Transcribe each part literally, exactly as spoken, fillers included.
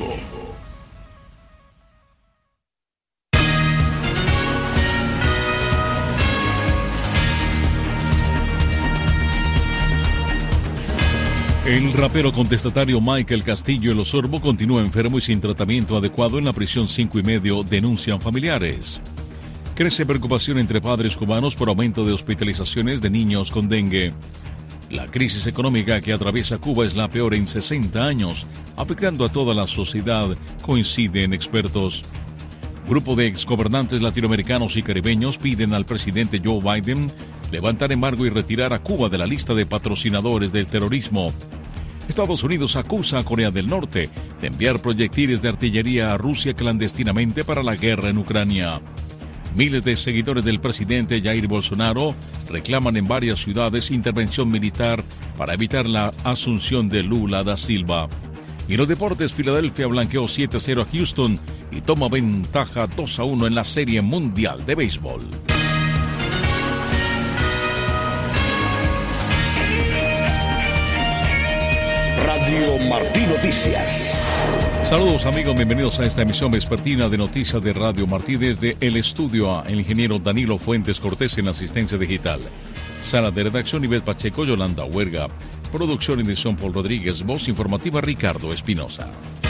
El rapero contestatario Michael Castillo El Osorbo continúa enfermo y sin tratamiento adecuado en la prisión cinco y medio, denuncian familiares. Crece preocupación entre padres cubanos por aumento de hospitalizaciones de niños con dengue. La crisis económica que atraviesa Cuba es la peor en sesenta años, afectando a toda la sociedad, coinciden expertos. Grupo de exgobernantes latinoamericanos y caribeños piden al presidente Joe Biden levantar embargo y retirar a Cuba de la lista de patrocinadores del terrorismo. Estados Unidos acusa a Corea del Norte de enviar proyectiles de artillería a Rusia clandestinamente para la guerra en Ucrania. Miles de seguidores del presidente Jair Bolsonaro reclaman en varias ciudades intervención militar para evitar la asunción de Lula da Silva. Y en los deportes, Filadelfia blanqueó siete a cero a Houston y toma ventaja dos a uno en la Serie Mundial de Béisbol. Radio Martí Noticias. Saludos amigos, bienvenidos a esta emisión vespertina de noticias de Radio Martí desde el estudio A, el ingeniero Danilo Fuentes Cortés en asistencia digital. Sala de redacción Ivette Pacheco, Yolanda Huerga. Producción y edición Paul Rodríguez, voz informativa Ricardo Espinosa.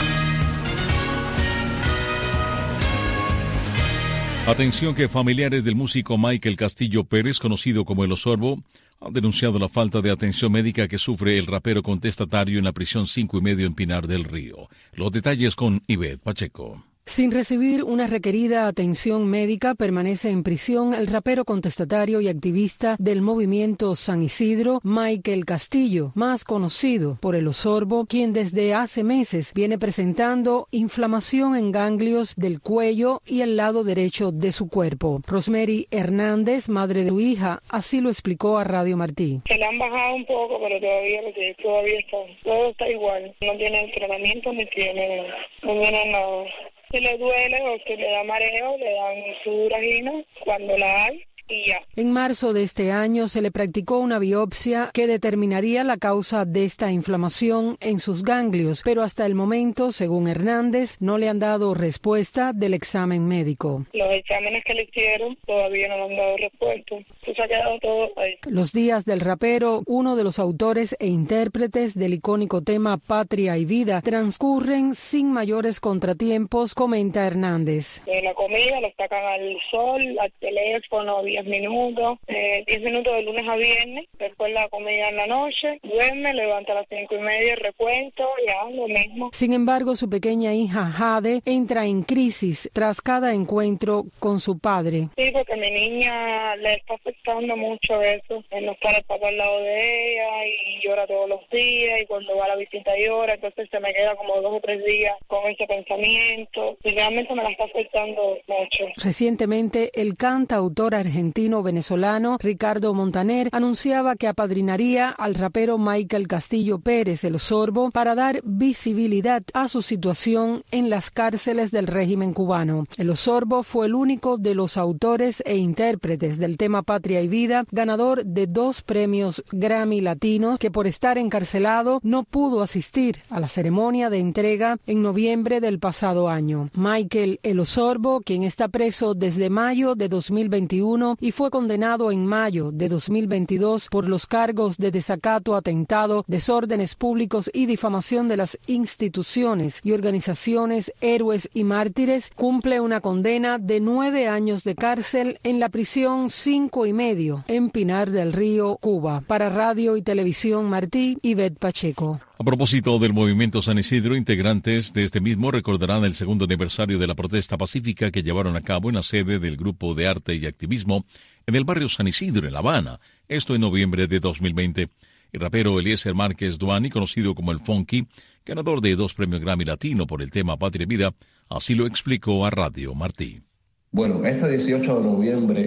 Atención que familiares del músico Michael Castillo Pérez, conocido como El Osorbo, han denunciado la falta de atención médica que sufre el rapero contestatario en la prisión cinco y medio en Pinar del Río. Los detalles con Ivette Pacheco. Sin recibir una requerida atención médica, permanece en prisión el rapero contestatario y activista del movimiento San Isidro, Michael Castillo, más conocido por El Osorbo, quien desde hace meses viene presentando inflamación en ganglios del cuello y el lado derecho de su cuerpo. Rosemary Hernández, madre de su hija, así lo explicó a Radio Martí. Se le han bajado un poco, pero todavía, todavía está, todo está igual. No tiene entrenamiento ni tiene, no tiene nada. Si le duele o si le da mareo, le dan su duragina cuando la hay y ya. En marzo de este año se le practicó una biopsia que determinaría la causa de esta inflamación en sus ganglios, pero hasta el momento, según Hernández, no le han dado respuesta del examen médico. Los exámenes que le hicieron todavía no le han dado respuesta. Se ha quedado todo ahí. Los días del rapero, uno de los autores e intérpretes del icónico tema Patria y Vida, transcurren sin mayores contratiempos, comenta Hernández. Eh, la comida lo sacan al sol, al teléfono, diez minutos, eh, diez minutos de lunes a viernes, después la comida en la noche, duerme, levanta a las cinco y media, recuento, ya, lo mismo. Sin embargo, su pequeña hija Jade entra en crisis tras cada encuentro con su padre. Sí, porque a mi niña le está afectando mucho eso, el no estar el papá al lado de ella y llora todos los días y cuando va a la visita llora, entonces se me queda como dos o tres días con ese pensamiento y realmente me la está afectando mucho. Recientemente, el cantautor argentino-venezolano Ricardo Montaner anunciaba que apadrinaría al rapero Michael Castillo Pérez El Osorbo para dar visibilidad a su situación en las cárceles del régimen cubano. El Osorbo fue el único de los autores e intérpretes del tema Patria y Vida, ganador de dos premios Grammy Latinos, que por estar encarcelado no pudo asistir a la ceremonia de entrega en noviembre del pasado año. Michael El Osorbo, quien está preso desde mayo de dos mil veintiuno y fue condenado en mayo de dos mil veintidós por los cargos de desacato, atentado, desórdenes públicos y difamación de las instituciones y organizaciones héroes y mártires, cumple una condena de nueve años de cárcel en la prisión cinco y medio en Pinar del Río, Cuba. Para Radio y Televisión Martí, Ivette Pacheco. A propósito del movimiento San Isidro, integrantes de este mismo recordarán el segundo aniversario de la protesta pacífica que llevaron a cabo en la sede del Grupo de Arte y Activismo en el barrio San Isidro, en La Habana, esto en noviembre de dos mil veinte. El rapero Eliezer Márquez Duani, conocido como el Funky, ganador de dos premios Grammy Latino por el tema Patria y Vida, así lo explicó a Radio Martí. Bueno, este dieciocho de noviembre,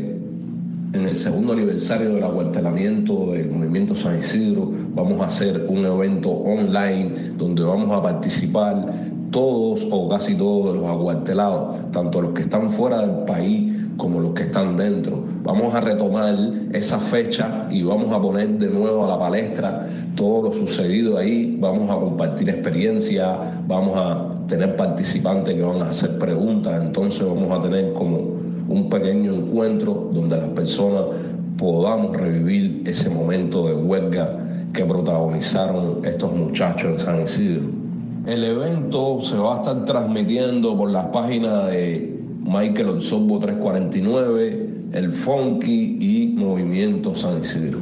en el segundo aniversario del acuartelamiento del movimiento San Isidro, vamos a hacer un evento online donde vamos a participar todos o casi todos los acuartelados, tanto los que están fuera del país como los que están dentro. Vamos a retomar esa fecha y vamos a poner de nuevo a la palestra todo lo sucedido ahí, vamos a compartir experiencias, vamos a tener participantes que van a hacer preguntas, entonces vamos a tener como un pequeño encuentro donde las personas podamos revivir ese momento de huelga que protagonizaron estos muchachos en San Isidro. El evento se va a estar transmitiendo por las páginas de Michael El Sorbo trescientos cuarenta y nueve, El Funky y Movimiento San Isidro.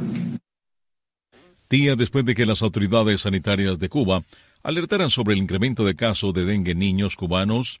Días después de que las autoridades sanitarias de Cuba alertaran sobre el incremento de casos de dengue en niños cubanos,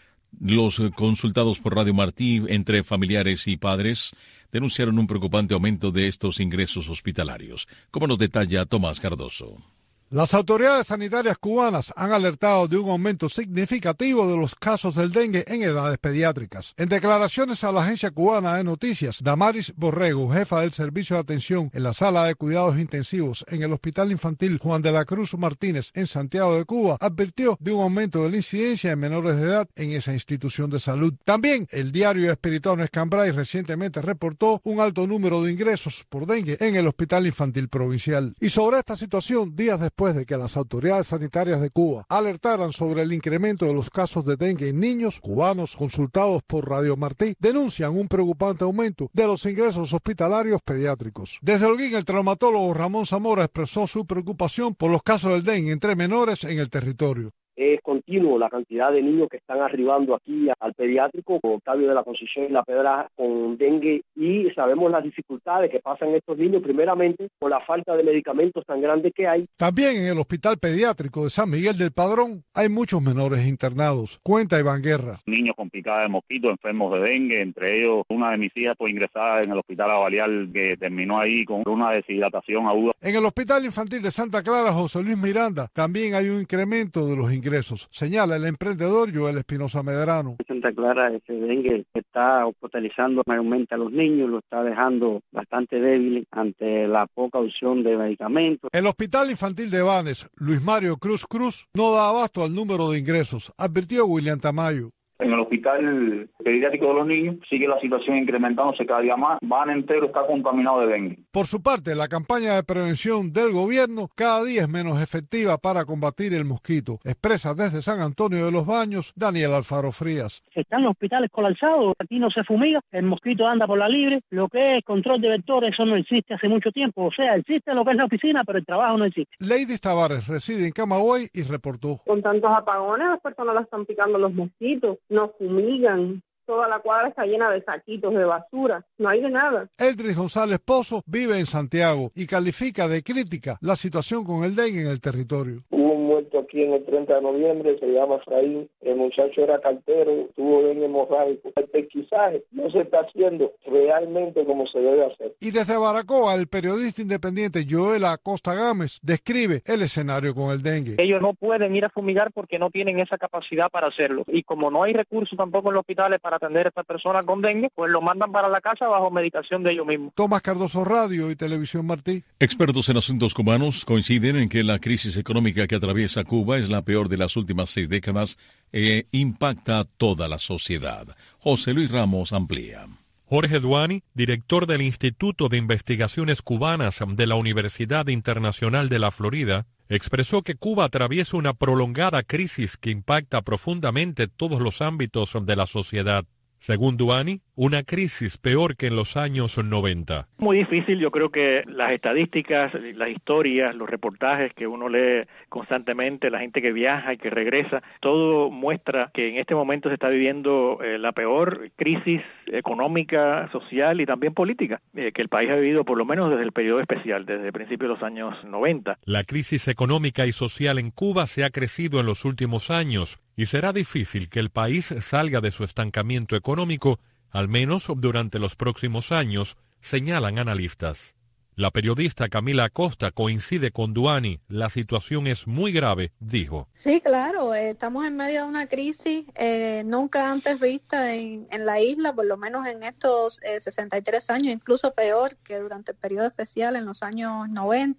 los consultados por Radio Martí entre familiares y padres denunciaron un preocupante aumento de estos ingresos hospitalarios, como nos detalla Tomás Cardoso. Las autoridades sanitarias cubanas han alertado de un aumento significativo de los casos del dengue en edades pediátricas. En declaraciones a la agencia cubana de noticias, Damaris Borrego, jefa del servicio de atención en la sala de cuidados intensivos en el Hospital Infantil Juan de la Cruz Martínez en Santiago de Cuba, advirtió de un aumento de la incidencia de menores de edad en esa institución de salud. También el diario Espirituano Escambray recientemente reportó un alto número de ingresos por dengue en el Hospital Infantil Provincial. Y sobre esta situación, días después de que las autoridades sanitarias de Cuba alertaran sobre el incremento de los casos de dengue en niños cubanos consultados por Radio Martí, denuncian un preocupante aumento de los ingresos hospitalarios pediátricos. Desde Holguín, el traumatólogo Ramón Zamora expresó su preocupación por los casos del dengue entre menores en el territorio. Es continuo la cantidad de niños que están arribando aquí al pediátrico, con Octavio de la Concepción y La Pedraja, con dengue, y sabemos las dificultades que pasan estos niños, primeramente por la falta de medicamentos tan grande que hay. También en el Hospital Pediátrico de San Miguel del Padrón hay muchos menores internados, cuenta Iván Guerra. Niños con picada de mosquito, enfermos de dengue, entre ellos una de mis hijas fue ingresada en el Hospital Avalial, que terminó ahí con una deshidratación aguda. En el Hospital Infantil de Santa Clara, José Luis Miranda, también hay un incremento de los ingresos. ingresos, señala el emprendedor Joel Espinosa Medrano. En Santa Clara ese dengue está hospitalizando mayormente a los niños, lo está dejando bastante débil ante la poca opción de medicamentos. El Hospital Infantil de Banes, Luis Mario Cruz Cruz, no da abasto al número de ingresos, advirtió William Tamayo. En el hospital pediátrico de los niños sigue la situación incrementándose cada día más. Van entero está contaminado de dengue. Por su parte, la campaña de prevención del gobierno cada día es menos efectiva para combatir el mosquito. Expresa desde San Antonio de los Baños Daniel Alfaro Frías. Están los hospitales colapsados, aquí no se fumiga, el mosquito anda por la libre. Lo que es control de vectores, eso no existe hace mucho tiempo. O sea, existe lo que es la oficina, pero el trabajo no existe. Lady Tavares reside en Camagüey y reportó. Con tantos apagones, las personas la están picando los mosquitos. No fumigan, toda la cuadra está llena de saquitos de basura, no hay de nada. Eldris González Pozo vive en Santiago y califica de crítica la situación con el dengue en el territorio. Hubo un muerto aquí en el treinta de noviembre, se llama Efraín, el muchacho era cartero, tuvo dengue hemorrágico. El pesquisaje no se está haciendo realmente como se debe hacer. Y desde Baracoa, el periodista independiente Joel Acosta Gámez describe el escenario con el dengue. Ellos no pueden ir a fumigar porque no tienen esa capacidad para hacerlo. Y como no hay recursos tampoco en los hospitales para atender a estas personas con dengue, pues lo mandan para la casa bajo medicación de ellos mismos. Tomás Cardoso, Radio y Televisión Martí. Expertos en asuntos cubanos coinciden en que la crisis económica que atraviesa Cuba es la peor de las últimas seis décadas e impacta a toda la sociedad. José Luis Ramos amplía. Jorge Duani, director del Instituto de Investigaciones Cubanas de la Universidad Internacional de la Florida, expresó que Cuba atraviesa una prolongada crisis que impacta profundamente todos los ámbitos de la sociedad. Según Duani, una crisis peor que en los años noventa. Muy difícil, yo creo que las estadísticas, las historias, los reportajes que uno lee constantemente, la gente que viaja y que regresa, todo muestra que en este momento se está viviendo eh, la peor crisis económica, social y también política eh, que el país ha vivido por lo menos desde el periodo especial, desde el principio de los años noventa. La crisis económica y social en Cuba se ha crecido en los últimos años y será difícil que el país salga de su estancamiento económico, al menos durante los próximos años, señalan analistas. La periodista Camila Acosta coincide con Duani. La situación es muy grave, dijo. Sí, claro, eh, estamos en medio de una crisis eh, nunca antes vista en, en la isla, por lo menos en estos eh, sesenta y tres años, incluso peor que durante el periodo especial en los años noventa.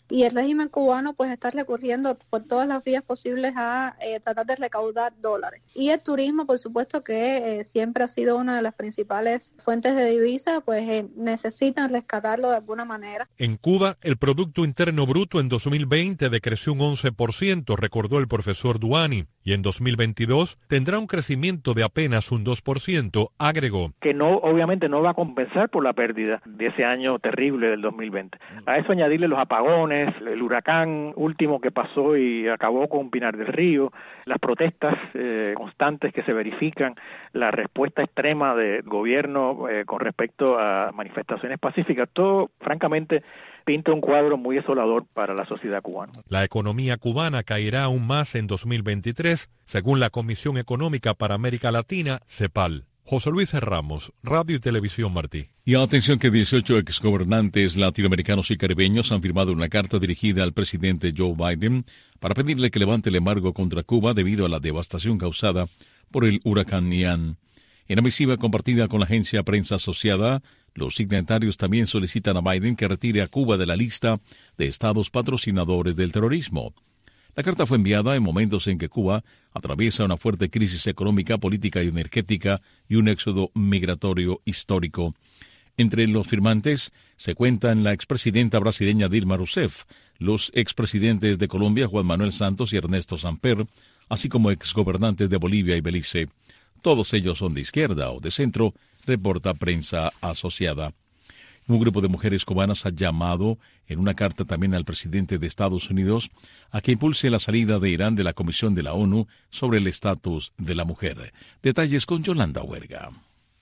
y el régimen cubano pues está recurriendo por todas las vías posibles a eh, tratar de recaudar dólares. Y el turismo, por supuesto que eh, siempre ha sido una de las principales fuentes de divisas, pues eh, necesitan rescatarlo de alguna manera. En Cuba, el Producto Interno Bruto en dos mil veinte decreció un once por ciento, recordó el profesor Duani, y en dos mil veintidós tendrá un crecimiento de apenas un dos por ciento, agregó. Que no, obviamente no va a compensar por la pérdida de ese año terrible del dos mil veinte. A eso añadirle los apagones, el huracán último que pasó y acabó con Pinar del Río, las protestas eh, constantes que se verifican, la respuesta extrema del gobierno eh, con respecto a manifestaciones pacíficas, todo francamente pinta un cuadro muy desolador para la sociedad cubana. La economía cubana caerá aún más en dos mil veintitrés, según la Comisión Económica para América Latina, CEPAL. José Luis Ramos, Radio y Televisión Martí. Y atención que dieciocho exgobernantes latinoamericanos y caribeños han firmado una carta dirigida al presidente Joe Biden para pedirle que levante el embargo contra Cuba debido a la devastación causada por el huracán Ian. En la misiva compartida con la agencia Prensa Asociada, los signatarios también solicitan a Biden que retire a Cuba de la lista de estados patrocinadores del terrorismo. La carta fue enviada en momentos en que Cuba atraviesa una fuerte crisis económica, política y energética y un éxodo migratorio histórico. Entre los firmantes se cuentan la expresidenta brasileña Dilma Rousseff, los expresidentes de Colombia Juan Manuel Santos y Ernesto Samper, así como exgobernantes de Bolivia y Belice. Todos ellos son de izquierda o de centro, reporta Prensa Asociada. Un grupo de mujeres cubanas ha llamado en una carta también al presidente de Estados Unidos a que impulse la salida de Irán de la Comisión de la ONU sobre el estatus de la mujer. Detalles con Yolanda Huerga.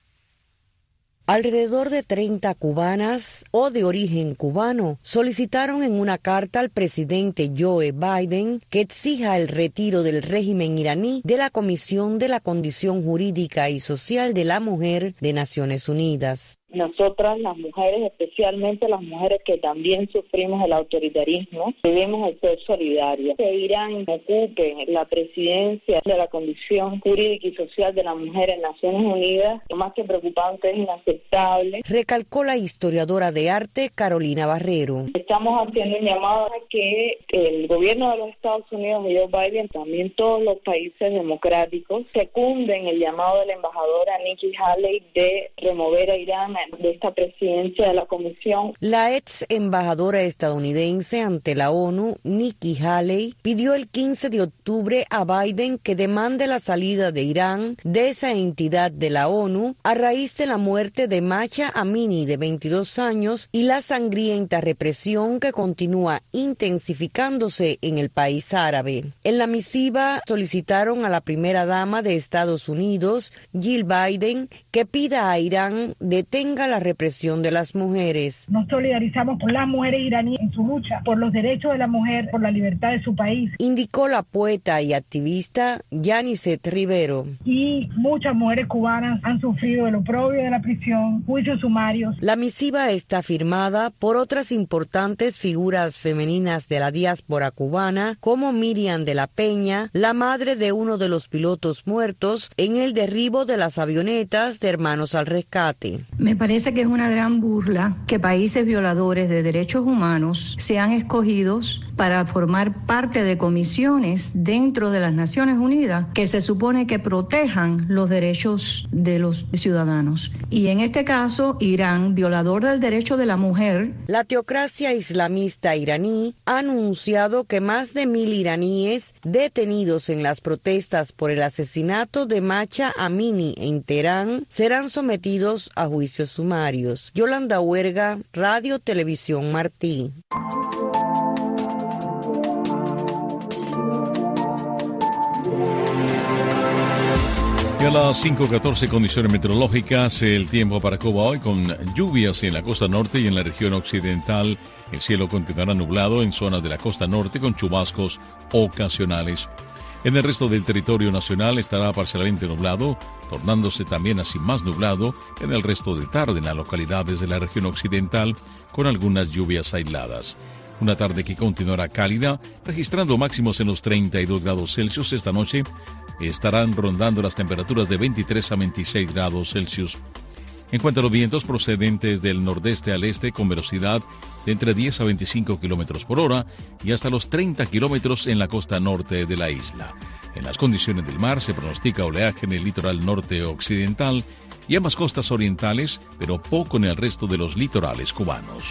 Alrededor de treinta cubanas o de origen cubano solicitaron en una carta al presidente Joe Biden que exija el retiro del régimen iraní de la Comisión de la Condición Jurídica y Social de la Mujer de Naciones Unidas. Nosotras, las mujeres, especialmente las mujeres que también sufrimos el autoritarismo, debemos ser solidarias. Que Irán ocupe la presidencia de la Condición Jurídica y Social de la Mujer en Naciones Unidas, lo más que preocupante, es inaceptable. Recalcó la historiadora de arte Carolina Barrero. Estamos haciendo un llamado a que el gobierno de los Estados Unidos y Joe Biden, también todos los países democráticos, secunden el llamado de la embajadora Nikki Haley de remover a Irán de esta presidencia de la Comisión. La ex embajadora estadounidense ante la ONU, Nikki Haley, pidió el quince de octubre a Biden que demande la salida de Irán de esa entidad de la ONU a raíz de la muerte de Mahsa Amini, de veintidós años, y la sangrienta represión que continúa intensificándose en el país árabe. En la misiva solicitaron a la primera dama de Estados Unidos, Jill Biden, que pida a Irán detenga la represión de las mujeres. Nos solidarizamos con las mujeres iraníes en su lucha por los derechos de la mujer, por la libertad de su país. Indicó la poeta y activista Yanicet Rivero. Y muchas mujeres cubanas han sufrido el oprobio de la prisión, juicios sumarios. La misiva está firmada por otras importantes figuras femeninas de la diáspora cubana, como Miriam de la Peña, la madre de uno de los pilotos muertos en el derribo de las avionetas de Hermanos al Rescate. Me parece que es una gran burla que países violadores de derechos humanos sean escogidos para formar parte de comisiones dentro de las Naciones Unidas que se supone que protejan los derechos de los ciudadanos. Y en este caso, Irán, violador del derecho de la mujer. La teocracia islamista iraní ha anunciado que más de mil iraníes detenidos en las protestas por el asesinato de Mahsa Amini en Teherán serán sometidos a juicios sumarios. Yolanda Huerga, Radio Televisión Martí. Y a las cinco catorce, condiciones meteorológicas, el tiempo para Cuba hoy con lluvias en la costa norte y en la región occidental. El cielo continuará nublado en zonas de la costa norte con chubascos ocasionales. En el resto del territorio nacional estará parcialmente nublado, tornándose también así más nublado en el resto de tarde en las localidades de la región occidental, con algunas lluvias aisladas. Una tarde que continuará cálida, registrando máximos en los treinta y dos grados Celsius. Esta noche estarán rondando las temperaturas de veintitrés a veintiséis grados Celsius. En cuanto a los vientos procedentes del nordeste al este con velocidad de entre diez a veinticinco kilómetros por hora y hasta los treinta kilómetros en la costa norte de la isla. En las condiciones del mar se pronostica oleaje en el litoral norte occidental y ambas costas orientales, pero poco en el resto de los litorales cubanos.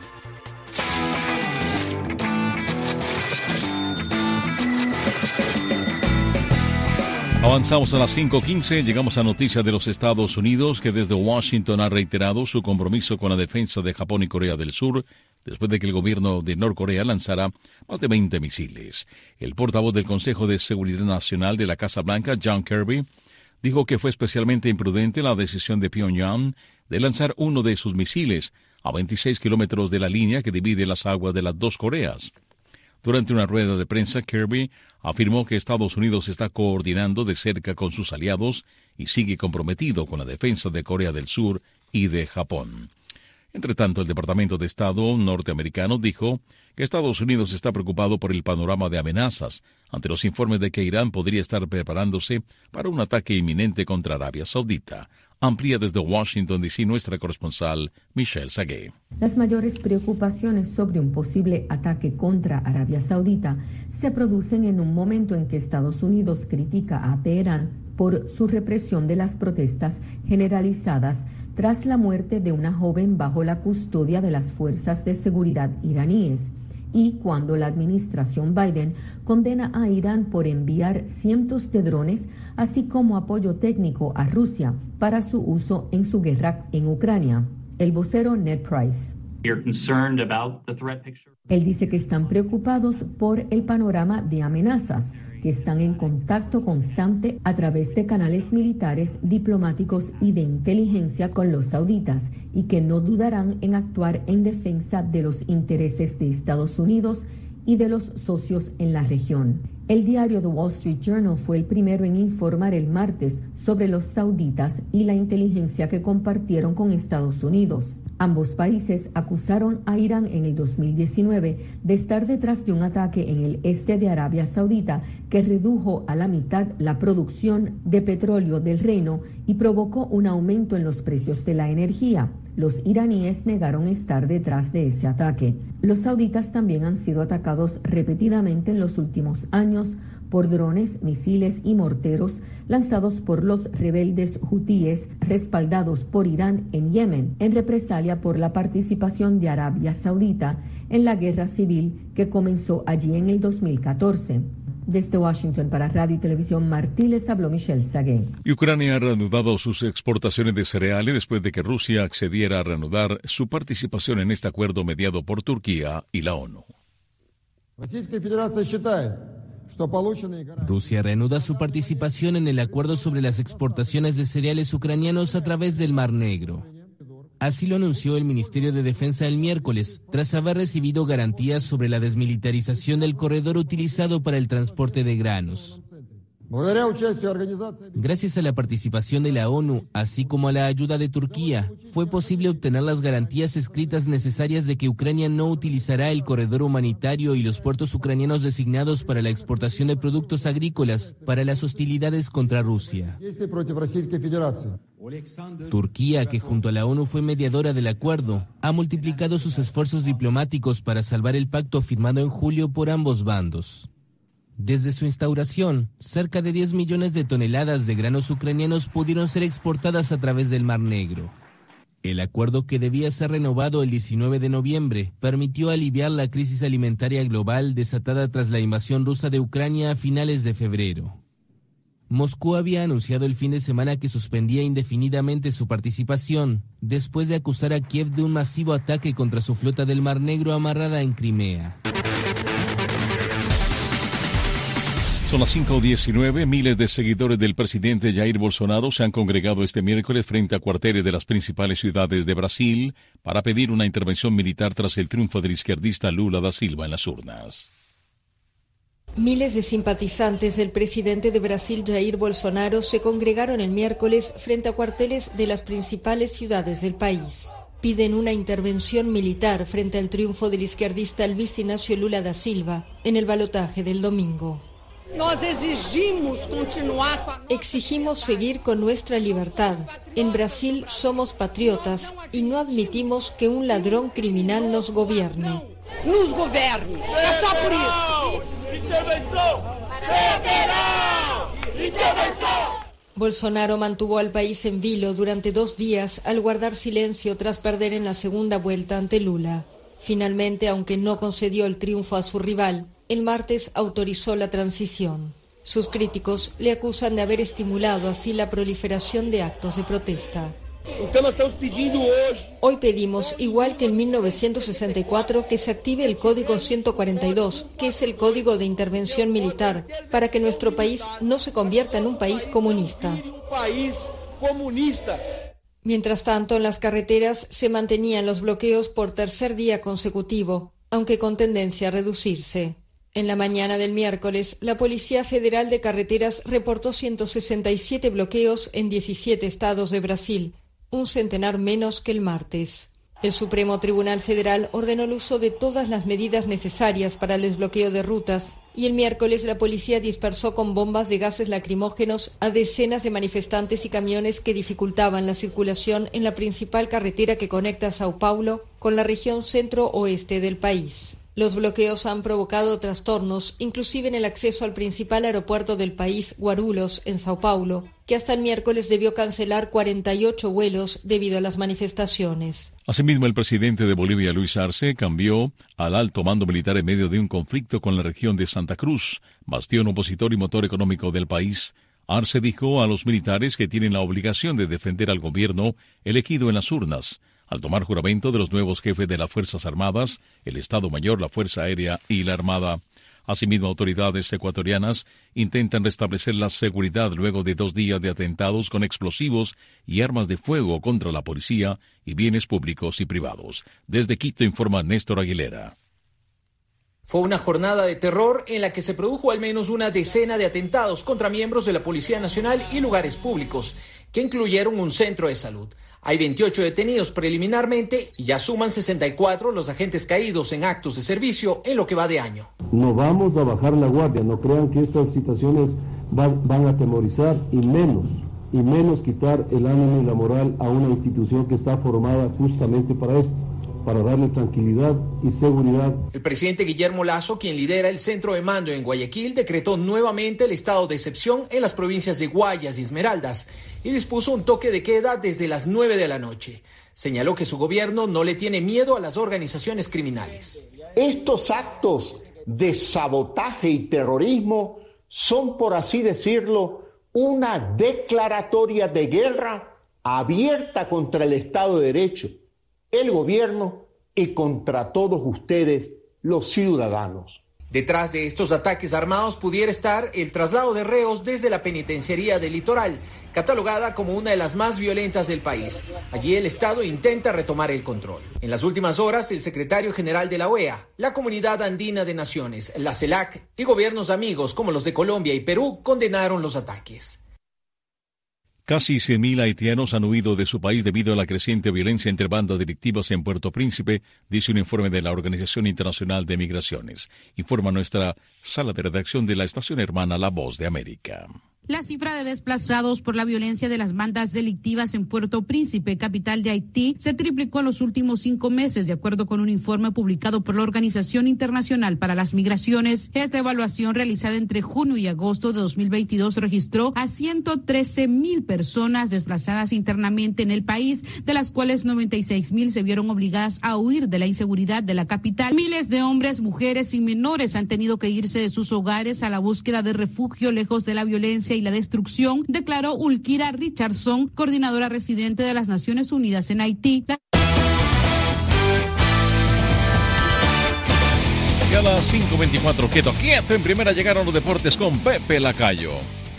Avanzamos a las cinco quince, llegamos a noticias de los Estados Unidos, que desde Washington ha reiterado su compromiso con la defensa de Japón y Corea del Sur, después de que el gobierno de Norcorea lanzara más de veinte misiles. El portavoz del Consejo de Seguridad Nacional de la Casa Blanca, John Kirby, dijo que fue especialmente imprudente la decisión de Pyongyang de lanzar uno de sus misiles a veintiséis kilómetros de la línea que divide las aguas de las dos Coreas. Durante una rueda de prensa, Kirby afirmó que Estados Unidos está coordinando de cerca con sus aliados y sigue comprometido con la defensa de Corea del Sur y de Japón. Entre tanto, el Departamento de Estado norteamericano dijo que Estados Unidos está preocupado por el panorama de amenazas ante los informes de que Irán podría estar preparándose para un ataque inminente contra Arabia Saudita. Amplía desde Washington, D C, nuestra corresponsal Michelle Sagué. Las mayores preocupaciones sobre un posible ataque contra Arabia Saudita se producen en un momento en que Estados Unidos critica a Teherán por su represión de las protestas generalizadas tras la muerte de una joven bajo la custodia de las fuerzas de seguridad iraníes, y cuando la administración Biden condena a Irán por enviar cientos de drones, así como apoyo técnico a Rusia para su uso en su guerra en Ucrania. El vocero Ned Price. Él dice que están preocupados por el panorama de amenazas, que están en contacto constante a través de canales militares, diplomáticos y de inteligencia con los sauditas, y que no dudarán en actuar en defensa de los intereses de Estados Unidos y de los socios en la región. El diario The Wall Street Journal fue el primero en informar el martes sobre los sauditas y la inteligencia que compartieron con Estados Unidos. Ambos países acusaron a Irán en el dos mil diecinueve de estar detrás de un ataque en el este de Arabia Saudita que redujo a la mitad la producción de petróleo del reino y provocó un aumento en los precios de la energía. Los iraníes negaron estar detrás de ese ataque. Los sauditas también han sido atacados repetidamente en los últimos años por drones, misiles y morteros lanzados por los rebeldes hutíes respaldados por Irán en Yemen, en represalia por la participación de Arabia Saudita en la guerra civil que comenzó allí en el dos mil catorce. Desde Washington para Radio y Televisión Martí les habló Michelle Sagué. Ucrania ha reanudado sus exportaciones de cereales después de que Rusia accediera a reanudar su participación en este acuerdo mediado por Turquía y la ONU. Rusia reanuda su participación en el acuerdo sobre las exportaciones de cereales ucranianos a través del Mar Negro. Así lo anunció el Ministerio de Defensa el miércoles, tras haber recibido garantías sobre la desmilitarización del corredor utilizado para el transporte de granos. Gracias a la participación de la ONU, así como a la ayuda de Turquía, fue posible obtener las garantías escritas necesarias de que Ucrania no utilizará el corredor humanitario y los puertos ucranianos designados para la exportación de productos agrícolas para las hostilidades contra Rusia. Turquía, que junto a la ONU fue mediadora del acuerdo, ha multiplicado sus esfuerzos diplomáticos para salvar el pacto firmado en julio por ambos bandos. Desde su instauración, cerca de diez millones de toneladas de granos ucranianos pudieron ser exportadas a través del Mar Negro. El acuerdo, que debía ser renovado el diecinueve de noviembre, permitió aliviar la crisis alimentaria global desatada tras la invasión rusa de Ucrania a finales de febrero. Moscú había anunciado el fin de semana que suspendía indefinidamente su participación, después de acusar a Kiev de un masivo ataque contra su flota del Mar Negro amarrada en Crimea. Son las cinco diecinueve. Miles de seguidores del presidente Jair Bolsonaro se han congregado este miércoles frente a cuarteles de las principales ciudades de Brasil para pedir una intervención militar tras el triunfo del izquierdista Lula da Silva en las urnas. Miles de simpatizantes del presidente de Brasil, Jair Bolsonaro, se congregaron el miércoles frente a cuarteles de las principales ciudades del país. Piden una intervención militar frente al triunfo del izquierdista Luiz Inácio Lula da Silva en el balotaje del domingo. Exigimos seguir con nuestra libertad. En Brasil somos patriotas y no admitimos que un ladrón criminal nos gobierne. Nos gobierne. É só por isso. Intervenção! Intervenção! Bolsonaro mantuvo al país en vilo durante dos días al guardar silencio tras perder en la segunda vuelta ante Lula. Finalmente, aunque no concedió el triunfo a su rival, el martes autorizó la transición. Sus críticos le acusan de haber estimulado así la proliferación de actos de protesta. Hoy pedimos, igual que en mil novecientos sesenta y cuatro, que se active el Código ciento cuarenta y dos, que es el Código de Intervención Militar, para que nuestro país no se convierta en un país comunista. Mientras tanto, en las carreteras se mantenían los bloqueos por tercer día consecutivo, aunque con tendencia a reducirse. En la mañana del miércoles, la Policía Federal de Carreteras reportó ciento sesenta y siete bloqueos en diecisiete estados de Brasil, un centenar menos que el martes. El Supremo Tribunal Federal ordenó el uso de todas las medidas necesarias para el desbloqueo de rutas y el miércoles la policía dispersó con bombas de gases lacrimógenos a decenas de manifestantes y camiones que dificultaban la circulación en la principal carretera que conecta Sao Paulo con la región centro-oeste del país. Los bloqueos han provocado trastornos, inclusive en el acceso al principal aeropuerto del país, Guarulhos, en Sao Paulo, que hasta el miércoles debió cancelar cuarenta y ocho vuelos debido a las manifestaciones. Asimismo, el presidente de Bolivia, Luis Arce, cambió al alto mando militar en medio de un conflicto con la región de Santa Cruz, bastión opositor y motor económico del país. Arce dijo a los militares que tienen la obligación de defender al gobierno elegido en las urnas, al tomar juramento de los nuevos jefes de las Fuerzas Armadas, el Estado Mayor, la Fuerza Aérea y la Armada. Asimismo, autoridades ecuatorianas intentan restablecer la seguridad luego de dos días de atentados con explosivos y armas de fuego contra la policía y bienes públicos y privados. Desde Quito informa Néstor Aguilera. Fue una jornada de terror en la que se produjo al menos una decena de atentados contra miembros de la Policía Nacional y lugares públicos, que incluyeron un centro de salud. Hay veintiocho detenidos preliminarmente y ya suman sesenta y cuatro los agentes caídos en actos de servicio en lo que va de año. No vamos a bajar la guardia, no crean que estas situaciones va, van a atemorizar y menos, y menos quitar el ánimo y la moral a una institución que está formada justamente para esto, para darle tranquilidad y seguridad. El presidente Guillermo Lasso, quien lidera el centro de mando en Guayaquil, decretó nuevamente el estado de excepción en las provincias de Guayas y Esmeraldas y dispuso un toque de queda desde las nueve de la noche. Señaló que su gobierno no le tiene miedo a las organizaciones criminales. Estos actos de sabotaje y terrorismo son, por así decirlo, una declaratoria de guerra abierta contra el Estado de Derecho, el gobierno y contra todos ustedes, los ciudadanos. Detrás de estos ataques armados pudiera estar el traslado de reos desde la penitenciaría del Litoral, catalogada como una de las más violentas del país. Allí el Estado intenta retomar el control. En las últimas horas, el secretario general de la O E A, la Comunidad Andina de Naciones, la CELAC y gobiernos amigos como los de Colombia y Perú condenaron los ataques. Casi cien mil haitianos han huido de su país debido a la creciente violencia entre bandas delictivas en Puerto Príncipe, dice un informe de la Organización Internacional de Migraciones. Informa nuestra sala de redacción de la estación hermana La Voz de América. La cifra de desplazados por la violencia de las bandas delictivas en Puerto Príncipe, capital de Haití, se triplicó en los últimos cinco meses, de acuerdo con un informe publicado por la Organización Internacional para las Migraciones. Esta evaluación, realizada entre junio y agosto de dos mil veintidós, registró a ciento trece mil personas desplazadas internamente en el país, de las cuales noventa y seis mil se vieron obligadas a huir de la inseguridad de la capital. Miles de hombres, mujeres y menores han tenido que irse de sus hogares a la búsqueda de refugio lejos de la violencia y la destrucción, declaró Ulquira Richardson, coordinadora residente de las Naciones Unidas en Haití. La... Y a las cinco veinticuatro, quieto, quieto, en primera llegaron los deportes con Pepe Lacayo.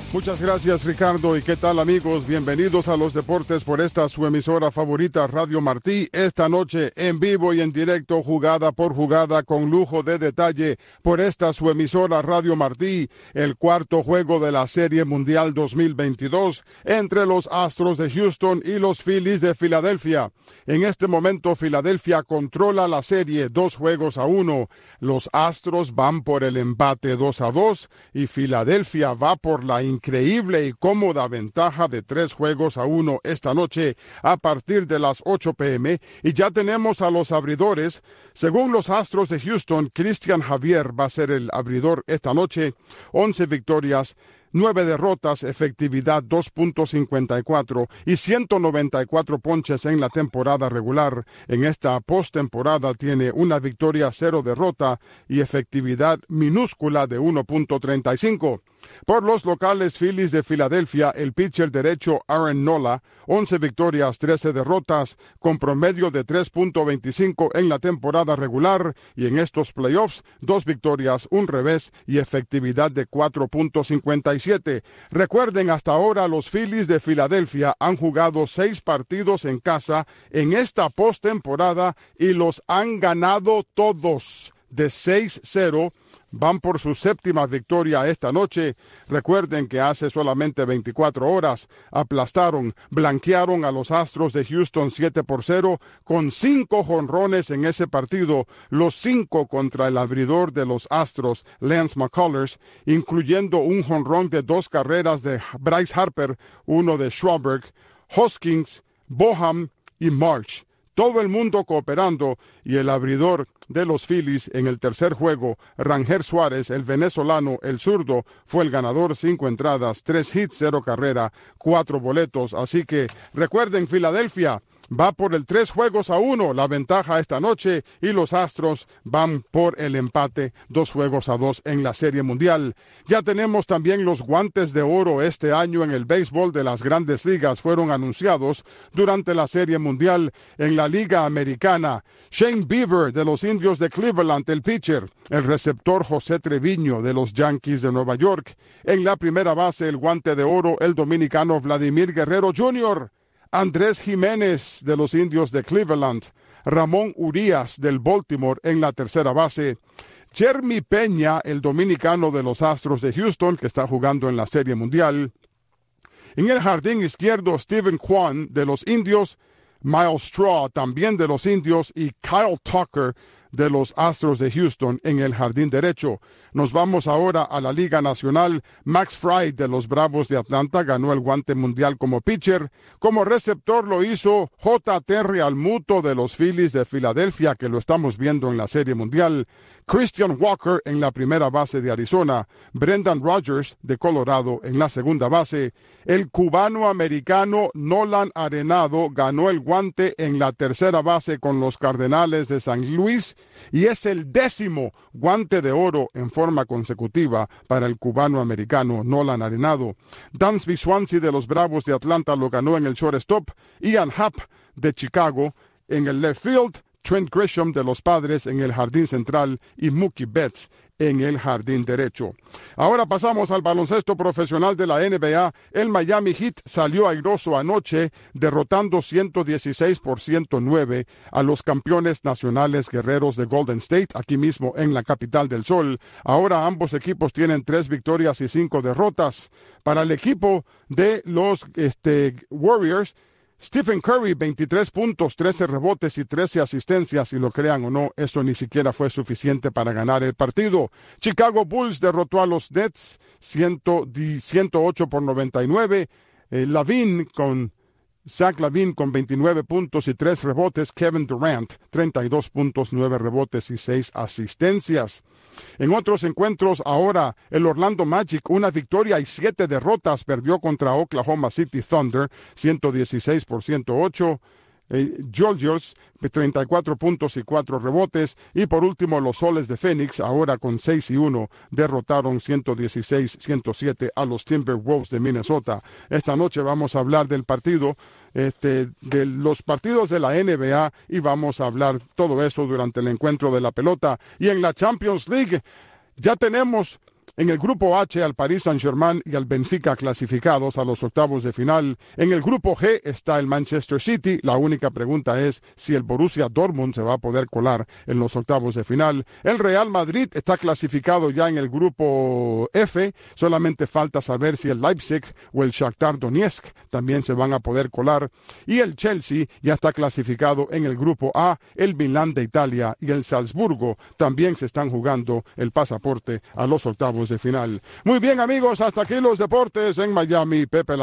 Muchas gracias, Ricardo. ¿Y qué tal, amigos? Bienvenidos a los deportes por esta su emisora favorita, Radio Martí. Esta noche, en vivo y en directo, jugada por jugada, con lujo de detalle, por esta su emisora, Radio Martí, el cuarto juego de la Serie Mundial dos mil veintidós entre los Astros de Houston y los Phillies de Filadelfia. En este momento, Filadelfia controla la serie dos juegos a uno. Los Astros van por el empate dos a dos y Filadelfia va por la increíble y cómoda ventaja de tres juegos a uno esta noche a partir de las ocho p m y ya tenemos a los abridores. Según los Astros de Houston, Cristian Javier va a ser el abridor esta noche. once victorias, nueve derrotas, efectividad dos punto cincuenta y cuatro y ciento noventa y cuatro ponches en la temporada regular. En esta postemporada tiene una victoria, cero derrota y efectividad minúscula de uno punto treinta y cinco. Por los locales Phillies de Filadelfia, el pitcher derecho Aaron Nola, once victorias, trece derrotas, con promedio de tres punto veinticinco en la temporada regular, y en estos playoffs, dos victorias, un revés y efectividad de cuatro punto cincuenta y siete. Recuerden, hasta ahora los Phillies de Filadelfia han jugado seis partidos en casa en esta postemporada y los han ganado todos de seis cero. Van por su séptima victoria esta noche. Recuerden que hace solamente veinticuatro horas aplastaron, blanquearon a los Astros de Houston siete por cero con cinco jonrones en ese partido, los cinco contra el abridor de los Astros, Lance McCullers, incluyendo un jonrón de dos carreras de Bryce Harper, uno de Schwarber, Hoskins, Boham y March. Todo el mundo cooperando, y el abridor de los Phillies en el tercer juego, Ranger Suárez, el venezolano, el zurdo, fue el ganador, cinco entradas, tres hits, cero carrera, cuatro boletos. Así que recuerden, Filadelfia va por el tres juegos a uno, la ventaja esta noche, y los Astros van por el empate, dos juegos a dos en la Serie Mundial. Ya tenemos también los guantes de oro este año en el béisbol de las Grandes Ligas. Fueron anunciados durante la Serie Mundial en la Liga Americana. Shane Bieber de los Indios de Cleveland, el pitcher. El receptor José Treviño de los Yankees de Nueva York. En la primera base, el guante de oro, el dominicano Vladimir Guerrero junior Andrés Jiménez de los Indios de Cleveland, Ramón Urias del Baltimore en la tercera base, Jeremy Peña, el dominicano de los Astros de Houston, que está jugando en la Serie Mundial. En el jardín izquierdo, Steven Kwan de los Indios, Miles Straw también de los Indios y Kyle Tucker de los Astros de Houston en el jardín derecho. Nos vamos ahora a la Liga Nacional. Max Fried de los Bravos de Atlanta ganó el guante mundial como pitcher. Como receptor lo hizo J. Terry Almuto de los Phillies de Filadelfia, que lo estamos viendo en la Serie Mundial. Christian Walker en la primera base de Arizona. Brendan Rodgers de Colorado en la segunda base. El cubano-americano Nolan Arenado ganó el guante en la tercera base con los Cardenales de San Luis y es el décimo guante de oro en forma consecutiva para el cubano-americano Nolan Arenado. Dansby Swansea de los Bravos de Atlanta lo ganó en el shortstop. Ian Happ de Chicago en el left field. Trent Grisham de los Padres en el jardín central y Mookie Betts en el jardín derecho. Ahora pasamos al baloncesto profesional de la N B A. El Miami Heat salió airoso anoche, derrotando ciento dieciséis por ciento nueve a los campeones nacionales guerreros de Golden State, aquí mismo en la capital del sol. Ahora ambos equipos tienen tres victorias y cinco derrotas. Para el equipo de los este, Warriors, Stephen Curry, veintitrés puntos, trece rebotes y trece asistencias. Si lo crean o no, eso ni siquiera fue suficiente para ganar el partido. Chicago Bulls derrotó a los Nets ciento ocho por noventa y nueve. Eh, Lavin con Zach Lavin con veintinueve puntos y tres rebotes. Kevin Durant, treinta y dos puntos, nueve rebotes y seis asistencias. En otros encuentros, ahora el Orlando Magic, una victoria y siete derrotas, perdió contra Oklahoma City Thunder, ciento dieciséis por ciento ocho. Eh, Georgios, treinta y cuatro puntos y cuatro rebotes. Y por último, los Soles de Phoenix, ahora con seis y uno, derrotaron ciento dieciséis a ciento siete a los Timberwolves de Minnesota. Esta noche vamos a hablar del partido, este, de los partidos de la N B A, y vamos a hablar todo eso durante el encuentro de la pelota. Y en la Champions League ya tenemos En el grupo H, al Paris Saint-Germain y al Benfica clasificados a los octavos de final. En el grupo G está el Manchester City. La única pregunta es si el Borussia Dortmund se va a poder colar en los octavos de final. El Real Madrid está clasificado ya en el grupo F. Solamente falta saber si el Leipzig o el Shakhtar Donetsk también se van a poder colar. Y el Chelsea ya está clasificado en el grupo A. El Milán de Italia y el Salzburgo también se están jugando el pasaporte a los octavos de final. Muy bien, amigos, hasta aquí los deportes en Miami. Pepe